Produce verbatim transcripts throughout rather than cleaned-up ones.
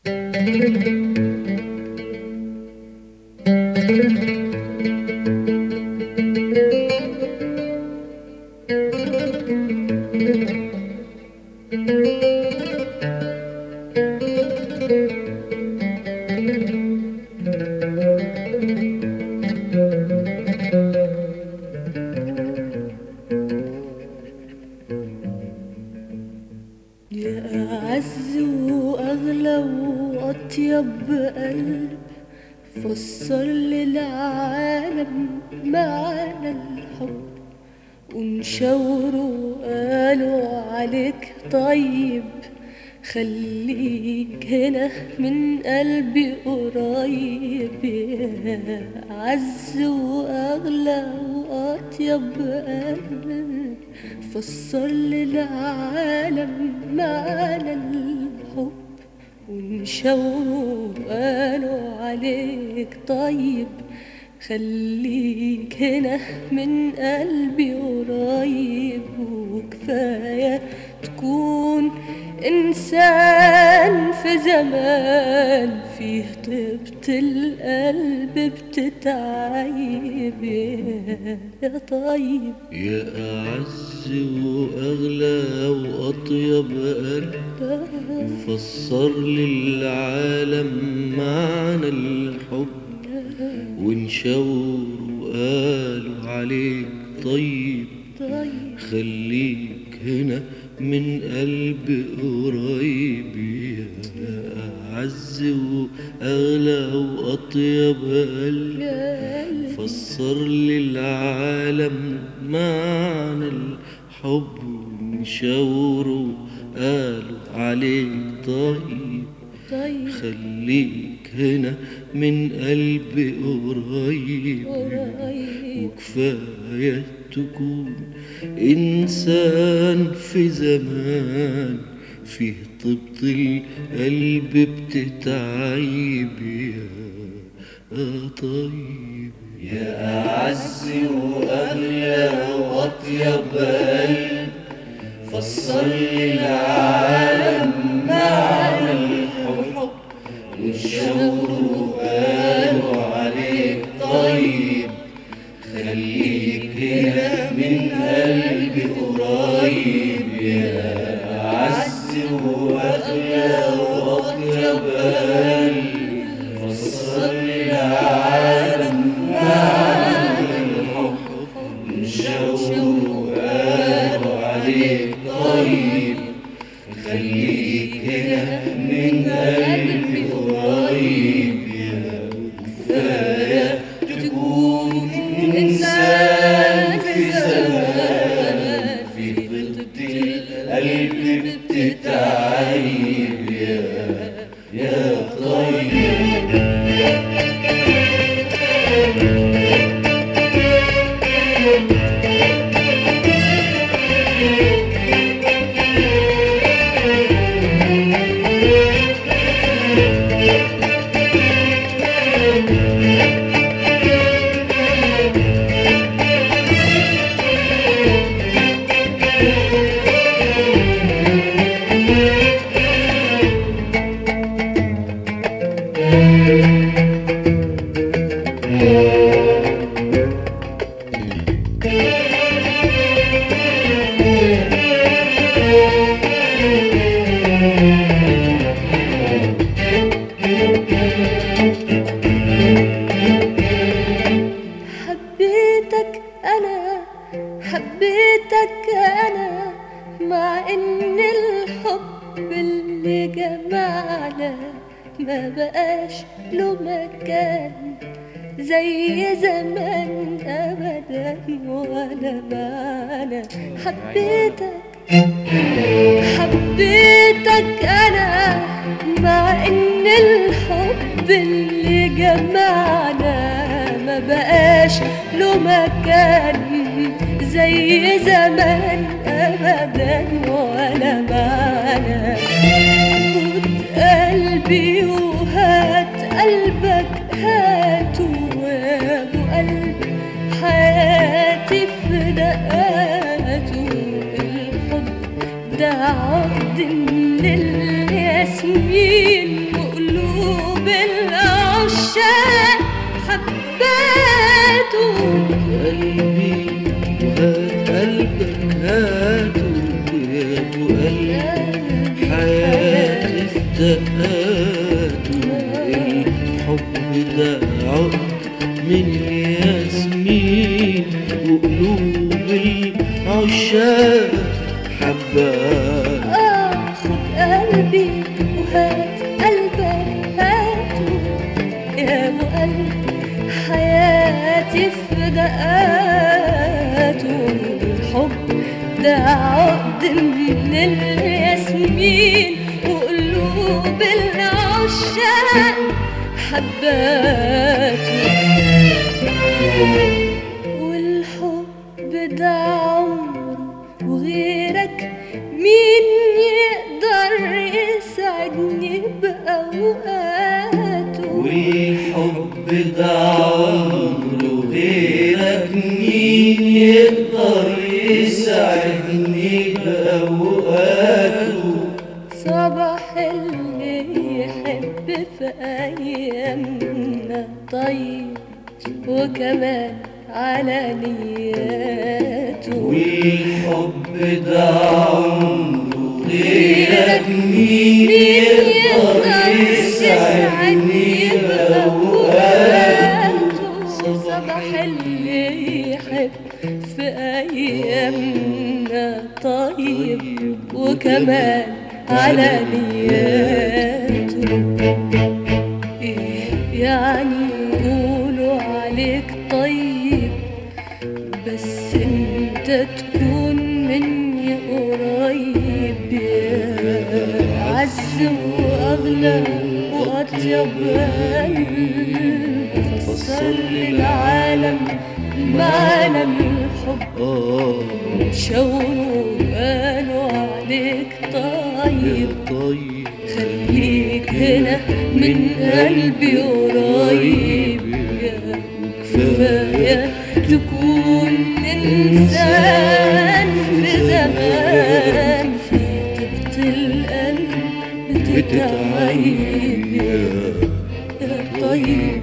فسر للعالم معنى الحب ونشاوروا قالوا عليك طيب، خليك هنا من قلبي قريب. يا عز وأغلى وأطيب قلب فسر للعالم معنى الحب ونشاوروا قالوا عليك طيب، خليك هنا من قلبي قريب. وكفاية تكون إنسان في زمان فيه طيبة القلب بتتعيب. يا طيب يا أعز وأغلى وأطيب قلب فسر للعالم معنى الحب ونشاور وقالوا عليك طيب، خليك هنا من قلب قريب. يا أعز وأغلى وأطيب قلب فسر للعالم معنى الحب ونشاوروا قالوا عليك طيب، خليك هنا من قلب قريب. وكفاية تكون إنسان في زمان فيه طيبة القلب بتتعيب. يا طيب يا أعز وأغلى وأطيب قلب فسر للعالم معنى الحب ونشاوروا قالوا عليك طيب، خليك هنا من قلبي قريب. يا أعز وأغلى وأطيب قلب فسر للعالم معنى الحب ونشاوروا قالوا عليك طيب، خليك هنا من قلبي قريب. يا كفاية تكون إنسان في زمان في طيبة القلب بتتعيب. يا يا طيب حبيتك أنا حبيتك أنا مع إن الحب اللي جمعنا ما بقاش له مكان زي زمان أبدا ولا معنى. حبيتك حبيتك أنا مع إن الحب اللي جمعنا ما بقاش له مكان زي زمان أبدا ولا معنى. خد قلبي وهات قلبك هاته يا أبو قلبي حياتي في دقاته. الحب ده عقد من الياسمين العشاق حباته. قلبي وهات قلبك هاته يا ابو قلبي حياتي في دقاته. الحب ده عقد من الياسمين وقلوب العشاق حباته. آه خد قلبي وهات قلبك هاته يا ابو قلبي حياتي في دقاته. الحب ده عقد من الياسمين وقلوب العشاق حباته. والحب ده عمره وغيرك مين يقدر يسعدني بأوقاته. والحب ده عمره غيرك مين يقدر يسعدني بأوقاته. صباح اللي يحب في أيامنا طيب وكمان على نياته. والحب ده عمره غيرك مين يقدر يسعدني بأوقاته. صباح اللي يحب في أيامنا طيب وكمان على نياته. إيه يعني يقولوا عليك طيب بس انت تكون مني قريب. يا عز واغلى واطيب قلب فسر للعالم معنى الحب. شاوروا قالوا عليك طيب طيب خليك هنا من قلبي قريب. يا كفاية تكون إنسان في زمان في طيبة القلب بتتعيب. يا طيب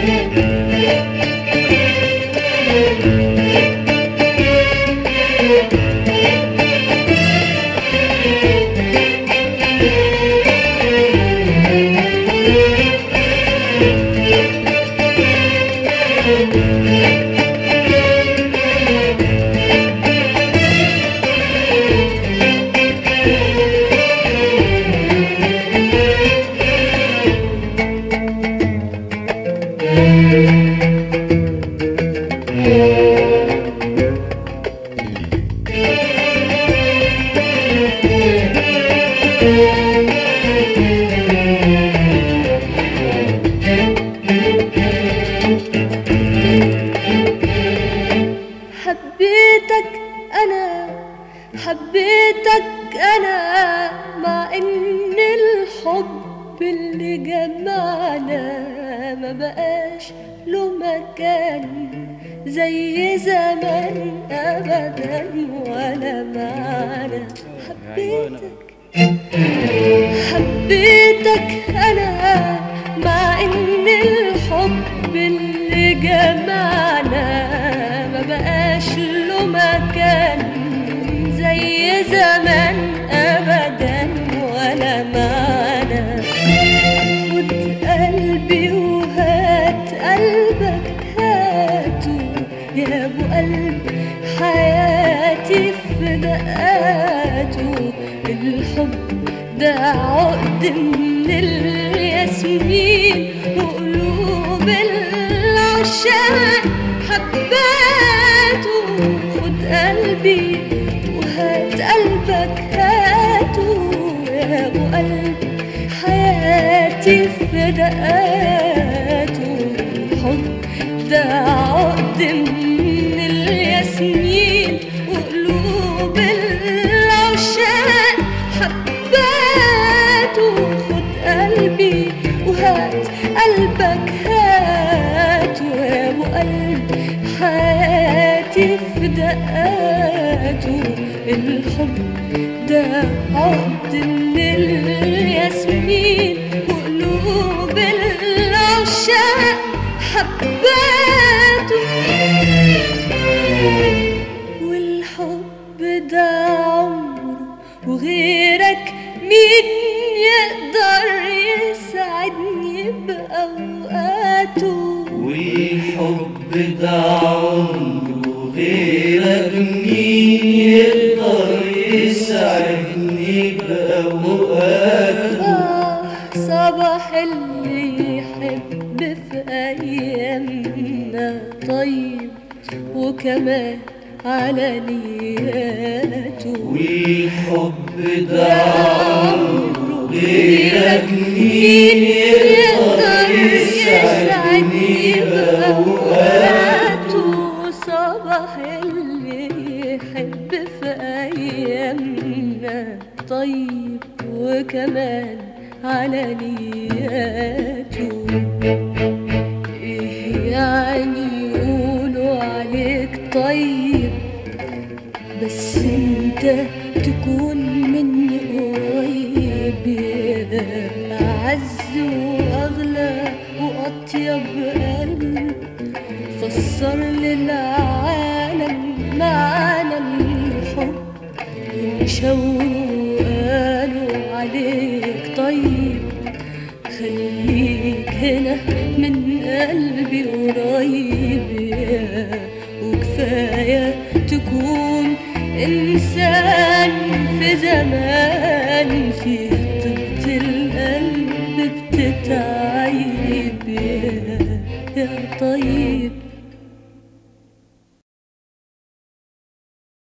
حبيتك أنا حبيتك أنا مع إن الحب اللي جمعنا ما بقاش له مكان زي زمان أبدا ولا معنا. حبيتك حبيتك أنا مع إن الحب اللي جمعنا ما بقاش له مكان زي زمان أبدا ولا معنا. خد قلبي وهات قلبك هاته يا أبو قلبي حياتي في دقاته. الحب ده عقد من الياسمين وقلوب العشاق حباته. خد قلبي وهات قلبك هاته يا أبو قلبي حياتي في دقاته. الحب ده عقد من الياسمين وقلوب العشاق حباته. خد قلبي وهات قلبك هاته يا أبو قلبي حياتي في دقاته. الحب ده عقد من الياسمين وقلوب يقدر يسعدني بأوقاته. والحب ده عمره غيرك مين يقدر يسعدني بأوقاته. آه صباح اللي يحب في أيامنا طيب وكمان على نياته. والحب ده عمره غيرك مين يقدر يسعدني بأوقاته. صباح اللي يحب في أيامنا طيب وكمان على نياته. إيه يعني يقولوا عليك طيب بس انت تكون مني قريب. أعز وأغلى وأطيب قلب فسر للعالم معنى الحب. وانشوروا قالوا عليك طيب خليك هنا من قلبي قريب. وكفاية تكون إنسان في زمان فيه طيبة القلب بتتعيب. يا طيب